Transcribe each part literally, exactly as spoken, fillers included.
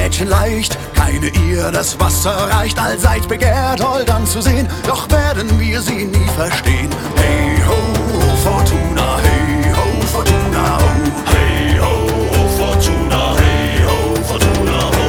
Mädchen leicht, keine ihr das Wasser reicht. Allseits begehrt Gold anzusehen, doch werden wir sie nie verstehen. Hey ho, Fortuna, hey ho, Fortuna, ho. Hey ho, Fortuna, hey ho, Fortuna, ho.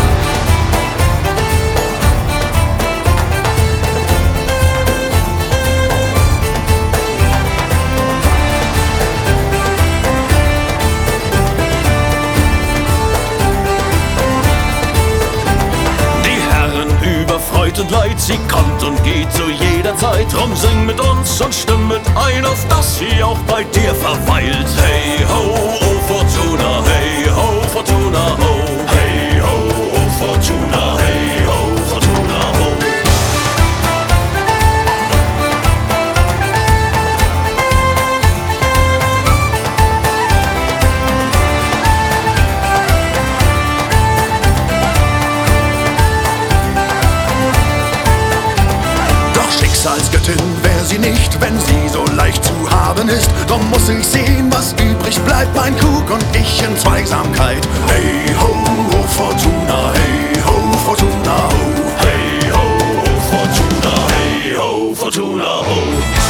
Freud und Leid, sie kommt und geht zu jeder Zeit. Drum sing mit uns und stimm mit ein, auf dass sie auch bei dir verweilt. Hey ho, oh Fortuna, hey ho, Fortuna, ho. Hey ho, oh Fortuna, hey ho, Fortuna, ho. Schicksalsgöttin wär sie nicht, wenn sie so leicht zu haben ist. Drum muss ich sehen, was übrig bleibt, mein Krug und ich in Zweisamkeit. Hey ho, oh Fortuna, hey ho, Fortuna, ho. Hey ho, oh Fortuna, hey ho, Fortuna, ho.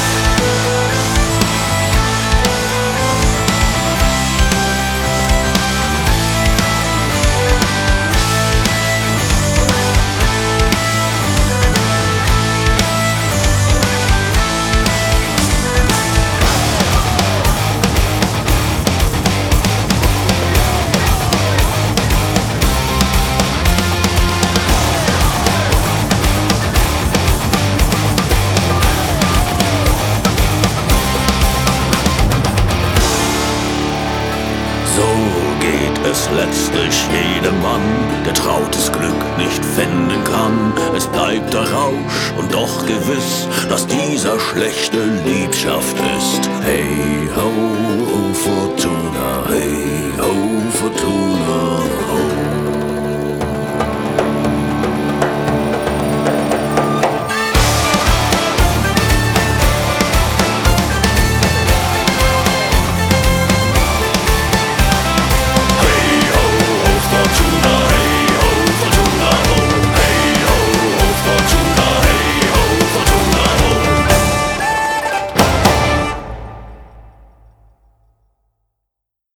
Es letztlich jedem Mann, der trautes Glück nicht finden kann. Es bleibt der Rausch und doch gewiss, dass dieser schlechte Liebschaft ist. Hey ho,